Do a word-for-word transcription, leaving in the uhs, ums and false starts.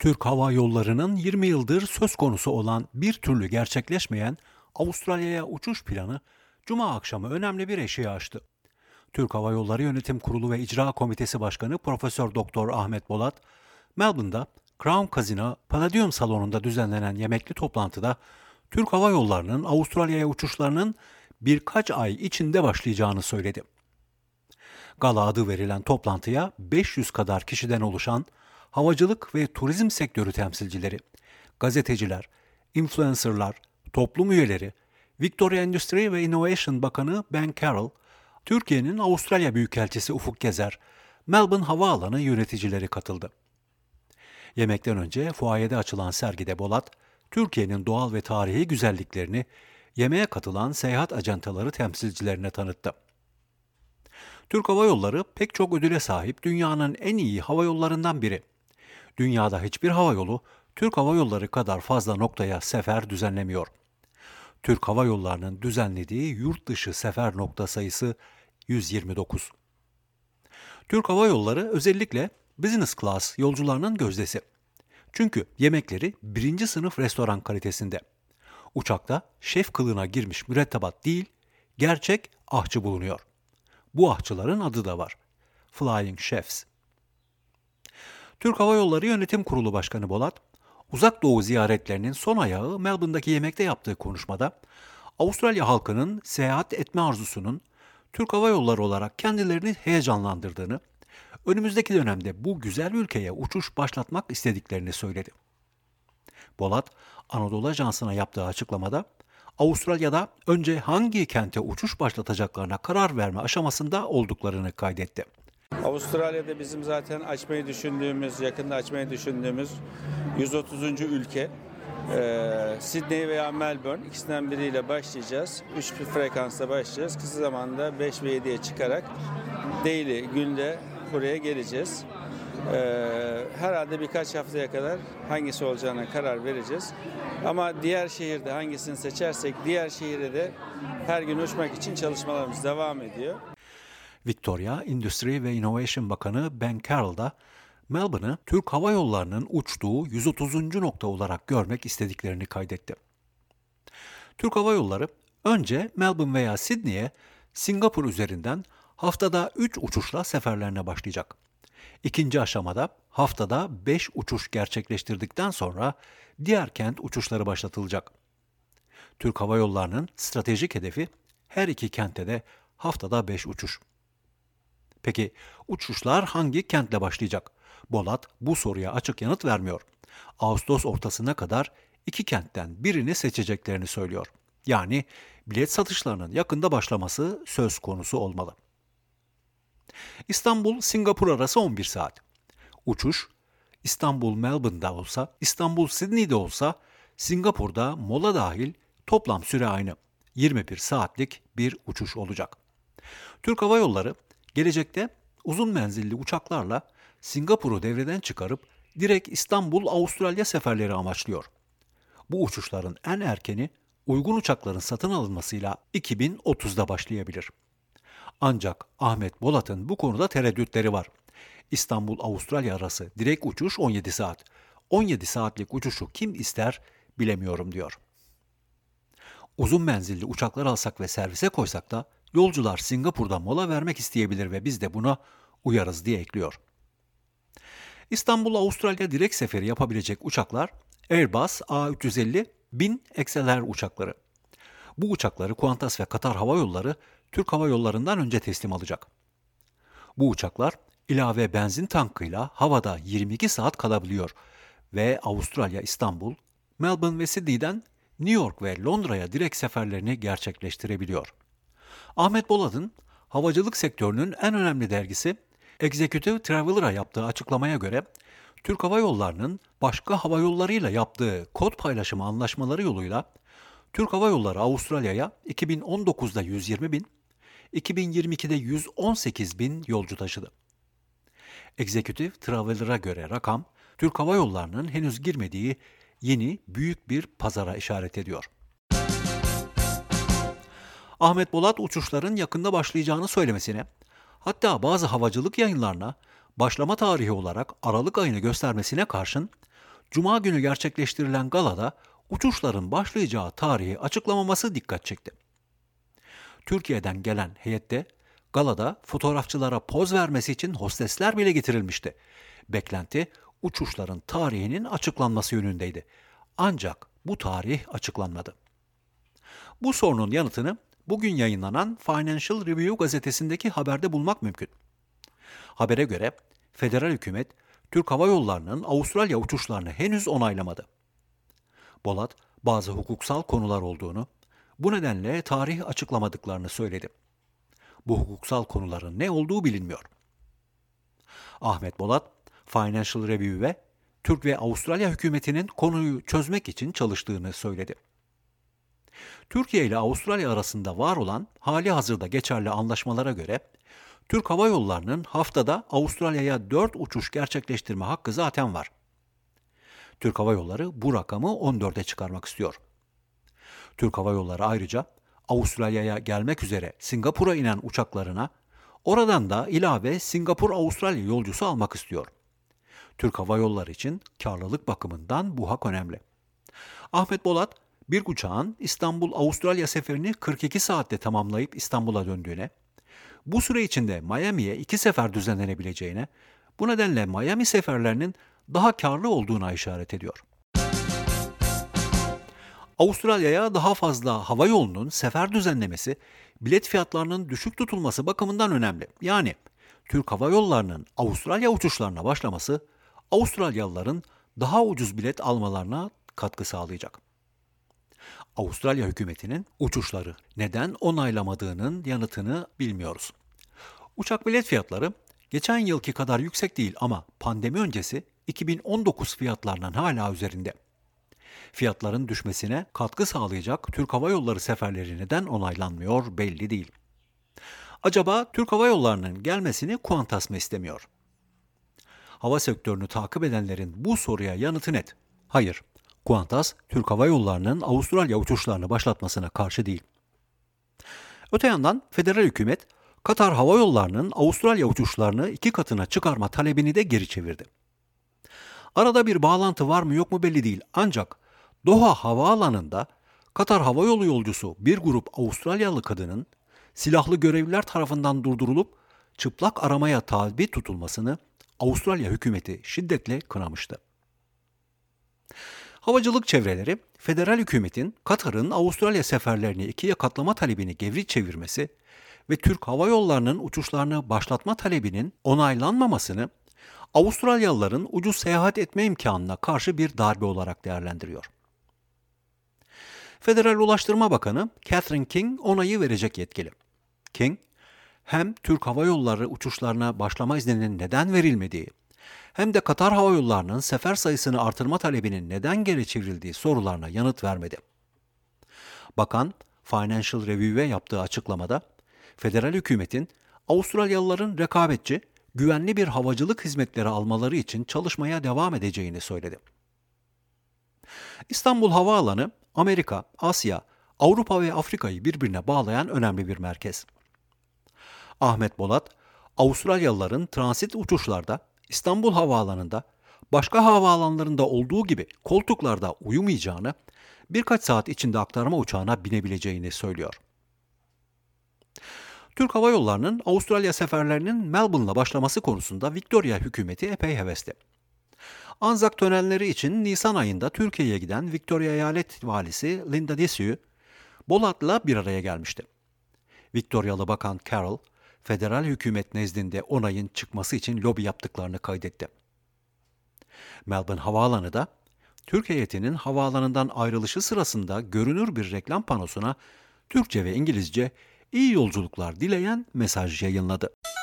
Türk Hava Yolları'nın yirmi yıldır söz konusu olan bir türlü gerçekleşmeyen Avustralya'ya uçuş planı Cuma akşamı önemli bir eşiği aştı. Türk Hava Yolları Yönetim Kurulu ve İcra Komitesi Başkanı Profesör Doktor Ahmet Bolat, Melbourne'da Crown Casino Palladium salonunda düzenlenen yemekli toplantıda Türk Hava Yolları'nın Avustralya'ya uçuşlarının birkaç ay içinde başlayacağını söyledi. Gala adı verilen toplantıya beş yüz kadar kişiden oluşan havacılık ve turizm sektörü temsilcileri, gazeteciler, influencerlar, toplum üyeleri, Victoria Industry ve Innovation Bakanı Ben Carroll, Türkiye'nin Avustralya Büyükelçisi Ufuk Gezer, Melbourne Havaalanı yöneticileri katıldı. Yemekten önce fuayede açılan sergide Bolat, Türkiye'nin doğal ve tarihi güzelliklerini yemeğe katılan seyahat ajantaları temsilcilerine tanıttı. Türk Hava Yolları pek çok ödüle sahip dünyanın en iyi hava yollarından biri. Dünyada hiçbir hava yolu Türk Hava Yolları kadar fazla noktaya sefer düzenlemiyor. Türk Hava Yolları'nın düzenlediği yurt dışı sefer nokta sayısı yüz yirmi dokuz. Türk Hava Yolları özellikle business class yolcularının gözdesi. Çünkü yemekleri birinci sınıf restoran kalitesinde. Uçakta şef kılığına girmiş mürettebat değil, gerçek ahçı bulunuyor. Bu ahçıların adı da var. Flying Chefs. Türk Hava Yolları Yönetim Kurulu Başkanı Bolat, Uzak Doğu ziyaretlerinin son ayağı Melbourne'daki yemekte yaptığı konuşmada, Avustralya halkının seyahat etme arzusunun Türk Hava Yolları olarak kendilerini heyecanlandırdığını, önümüzdeki dönemde bu güzel ülkeye uçuş başlatmak istediklerini söyledi. Bolat, Anadolu Ajansı'na yaptığı açıklamada, Avustralya'da önce hangi kente uçuş başlatacaklarına karar verme aşamasında olduklarını kaydetti. Avustralya'da bizim zaten açmayı düşündüğümüz, yakında açmayı düşündüğümüz yüz otuzuncu ülke. Ee, Sydney veya Melbourne ikisinden biriyle başlayacağız. üç bir frekansta başlayacağız. Kısa zamanda beş ve yediye çıkarak daily, günde buraya geleceğiz. Ee, herhalde birkaç haftaya kadar hangisi olacağına karar vereceğiz. Ama diğer şehirde hangisini seçersek diğer şehire de her gün uçmak için çalışmalarımız devam ediyor. Victoria Industry ve Innovation Bakanı Ben Carroll da Melbourne'ı Türk Hava Yolları'nın uçtuğu yüz otuzuncu nokta olarak görmek istediklerini kaydetti. Türk Hava Yolları önce Melbourne veya Sydney'e Singapur üzerinden haftada üç uçuşla seferlerine başlayacak. İkinci aşamada haftada beş uçuş gerçekleştirdikten sonra diğer kent uçuşları başlatılacak. Türk Hava Yolları'nın stratejik hedefi her iki kentte de haftada beş uçuş. Peki uçuşlar hangi kentle başlayacak? Bolat bu soruya açık yanıt vermiyor. Ağustos ortasına kadar iki kentten birini seçeceklerini söylüyor. Yani bilet satışlarının yakında başlaması söz konusu olmalı. İstanbul-Singapur arası on bir saat. Uçuş İstanbul-Melbourne'da olsa, İstanbul-Sydney'de olsa, Singapur'da mola dahil toplam süre aynı. yirmi bir saatlik bir uçuş olacak. Türk Hava Yolları gelecekte uzun menzilli uçaklarla Singapur'u devreden çıkarıp direkt İstanbul-Avustralya seferleri amaçlıyor. Bu uçuşların en erkeni uygun uçakların satın alınmasıyla iki bin otuzda başlayabilir. Ancak Ahmet Bolat'ın bu konuda tereddütleri var. İstanbul-Avustralya arası direkt uçuş on yedi saat. on yedi saatlik uçuşu kim ister bilemiyorum diyor. Uzun menzilli uçaklar alsak ve servise koysak da yolcular Singapur'da mola vermek isteyebilir ve biz de buna uyarız diye ekliyor. İstanbul-Avustralya direkt seferi yapabilecek uçaklar Airbus A üç yüz elli bin X L R uçakları. Bu uçakları Qantas ve Katar Hava Yolları Türk Hava Yolları'ndan önce teslim alacak. Bu uçaklar ilave benzin tankıyla havada yirmi iki saat kalabiliyor ve Avustralya, İstanbul, Melbourne ve Sydney'den New York ve Londra'ya direkt seferlerini gerçekleştirebiliyor. Ahmet Bolat'ın havacılık sektörünün en önemli dergisi Executive Traveler'a yaptığı açıklamaya göre Türk Hava Yolları'nın başka hava yollarıyla yaptığı kod paylaşımı anlaşmaları yoluyla Türk Hava Yolları Avustralya'ya iki bin on dokuzda yüz yirmi bin, iki bin yirmi ikide yüz on sekiz bin yolcu taşıdı. Executive Traveler'a göre rakam, Türk Hava Yolları'nın henüz girmediği yeni büyük bir pazara işaret ediyor. Ahmet Bolat uçuşların yakında başlayacağını söylemesine, hatta bazı havacılık yayınlarına başlama tarihi olarak Aralık ayını göstermesine karşın Cuma günü gerçekleştirilen galada uçuşların başlayacağı tarihi açıklamaması dikkat çekti. Türkiye'den gelen heyette galada fotoğrafçılara poz vermesi için hostesler bile getirilmişti. Beklenti uçuşların tarihinin açıklanması yönündeydi. Ancak bu tarih açıklanmadı. Bu sorunun yanıtını bugün yayınlanan Financial Review gazetesindeki haberde bulmak mümkün. Habere göre federal hükümet Türk Hava Yolları'nın Avustralya uçuşlarını henüz onaylamadı. Bolat, bazı hukuksal konular olduğunu, bu nedenle tarih açıklamadıklarını söyledi. Bu hukuksal konuların ne olduğu bilinmiyor. Ahmet Bolat, Financial Review'e Türk ve Avustralya hükümetinin konuyu çözmek için çalıştığını söyledi. Türkiye ile Avustralya arasında var olan hali hazırda geçerli anlaşmalara göre Türk Hava Yolları'nın haftada Avustralya'ya dört uçuş gerçekleştirme hakkı zaten var. Türk Hava Yolları bu rakamı on dörde çıkarmak istiyor. Türk Hava Yolları ayrıca Avustralya'ya gelmek üzere Singapur'a inen uçaklarına oradan da ilave Singapur-Avustralya yolcusu almak istiyor. Türk Hava Yolları için karlılık bakımından bu hak önemli. Ahmet Bolat, bir uçağın İstanbul-Avustralya seferini kırk iki saatte tamamlayıp İstanbul'a döndüğüne, bu süre içinde Miami'ye iki sefer düzenlenebileceğine, bu nedenle Miami seferlerinin daha karlı olduğuna işaret ediyor. Avustralya'ya daha fazla hava yolunun sefer düzenlemesi, bilet fiyatlarının düşük tutulması bakımından önemli. Yani Türk Hava Yolları'nın Avustralya uçuşlarına başlaması, Avustralyalıların daha ucuz bilet almalarına katkı sağlayacak. Avustralya hükümetinin uçuşları neden onaylamadığının yanıtını bilmiyoruz. Uçak bilet fiyatları geçen yılki kadar yüksek değil ama pandemi öncesi iki bin on dokuz fiyatlarının hala üzerinde. Fiyatların düşmesine katkı sağlayacak Türk Hava Yolları seferleri neden onaylanmıyor belli değil. Acaba Türk Hava Yolları'nın gelmesini Qantas mı istemiyor? Hava sektörünü takip edenlerin bu soruya yanıtı net. Hayır, Qantas, Türk Hava Yolları'nın Avustralya uçuşlarını başlatmasına karşı değil. Öte yandan federal hükümet, Katar Hava Yolları'nın Avustralya uçuşlarını iki katına çıkarma talebini de geri çevirdi. Arada bir bağlantı var mı yok mu belli değil, ancak Doha Havaalanı'nda Katar Hava Yolu yolcusu bir grup Avustralyalı kadının silahlı görevliler tarafından durdurulup çıplak aramaya tabi tutulmasını Avustralya hükümeti şiddetle kınamıştı. Havacılık çevreleri, federal hükümetin Katar'ın Avustralya seferlerini ikiye katlama talebini geri çevirmesi ve Türk Hava Yolları'nın uçuşlarını başlatma talebinin onaylanmamasını Avustralyalıların ucuz seyahat etme imkanına karşı bir darbe olarak değerlendiriyor. Federal Ulaştırma Bakanı Catherine King onayı verecek yetkili. King, hem Türk Hava Yolları uçuşlarına başlama izninin neden verilmediği, hem de Katar Hava Yolları'nın sefer sayısını artırma talebinin neden geri çevrildiği sorularına yanıt vermedi. Bakan, Financial Review'e yaptığı açıklamada, federal hükümetin Avustralyalıların rekabetçi, güvenli bir havacılık hizmetleri almaları için çalışmaya devam edeceğini söyledi. İstanbul Havaalanı, Amerika, Asya, Avrupa ve Afrika'yı birbirine bağlayan önemli bir merkez. Ahmet Bolat, Avustralyalıların transit uçuşlarda İstanbul Havaalanı'nda başka havaalanlarında olduğu gibi koltuklarda uyumayacağını, birkaç saat içinde aktarma uçağına binebileceğini söylüyor. Türk Hava Yolları'nın Avustralya seferlerinin Melbourne'la başlaması konusunda Victoria hükümeti epey hevesli. Anzac törenleri için Nisan ayında Türkiye'ye giden Victoria Eyalet Valisi Linda Dessau, Bolat'la bir araya gelmişti. Victorialı Bakan Carroll, federal hükümet nezdinde onayın çıkması için lobi yaptıklarını kaydetti. Melbourne Havaalanı da, Türk heyetinin havaalanından ayrılışı sırasında görünür bir reklam panosuna Türkçe ve İngilizce iyi yolculuklar dileyen mesaj yayınladı.